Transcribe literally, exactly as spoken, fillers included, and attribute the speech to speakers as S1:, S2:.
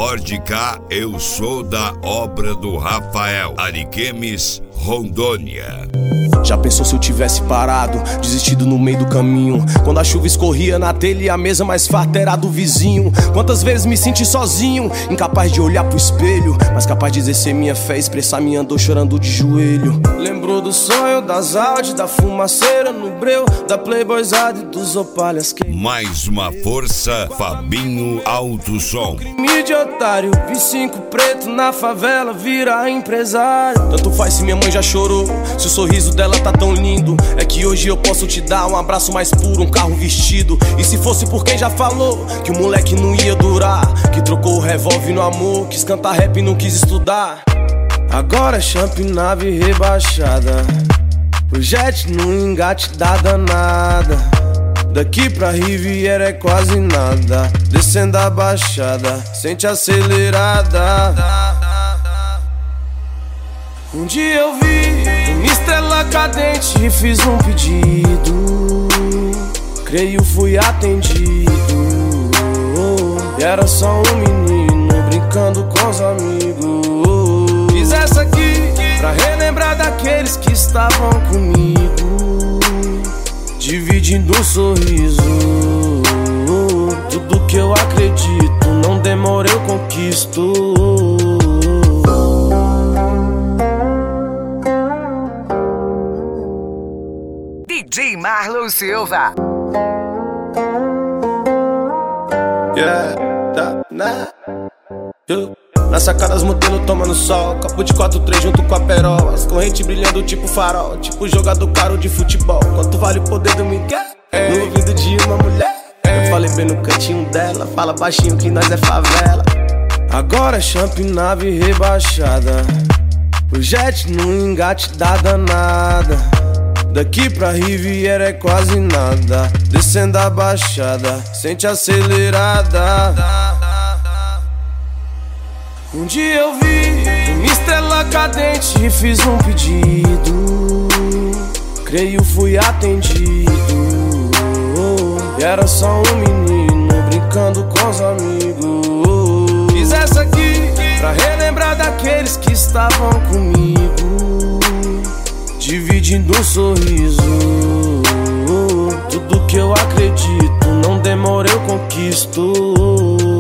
S1: Lorde K, eu sou da obra do Rafael. Ariquemes, Rondônia.
S2: Já pensou se eu tivesse parado, desistido no meio do caminho? Quando a chuva escorria na telha e a mesa mais farta era do vizinho. Quantas vezes me senti sozinho, incapaz de olhar pro espelho, mas capaz de exercer minha fé, expressar minha dor chorando de joelho. Lembrou do sonho, das Audi, da fumaceira no breu, da playboyzada e dos opalhas que...
S1: Mais uma força, Fabinho Alto Som.
S2: Crime de otário, vi cinco preto na favela, vira empresário. Tanto faz se minha mãe já chorou, se o sorriso dela tá tão lindo. É que hoje eu posso te dar um abraço mais puro, um carro vestido. E se fosse por quem já falou que o moleque não ia durar, que trocou o revólver no amor, quis cantar rap e não quis estudar. Agora é champ, nave rebaixada, o jet no engate da danada. Daqui pra Riviera é quase nada, descendo a baixada, sente acelerada. Um dia eu vi uma estrela cadente e fiz um pedido, creio fui atendido. E era só um menino brincando com os amigos. Fiz essa aqui pra relembrar daqueles que estavam comigo, dividindo um sorriso. Tudo que eu acredito, não demora eu conquisto.
S3: D J Marlon Silva.
S2: Yeah, tá, né? Eu, na sacada as modelos tomando sol, copo de quatro três junto com a perola, as correntes brilhando tipo farol, tipo jogador caro de futebol. Quanto vale o poder do Miguel? É. No ouvido de uma mulher. É. Eu falei bem no cantinho dela, fala baixinho que nós é favela. Agora é champ, nave rebaixada, o jet no engate da danada. Daqui pra Riviera é quase nada, descendo a baixada, sente acelerada. Um dia eu vi uma estrela cadente e fiz um pedido, creio fui atendido. E era só um menino brincando com os amigos. Fiz essa aqui pra relembrar daqueles que estavam comigo, dividindo um sorriso. Tudo que eu acredito, não demora eu conquisto.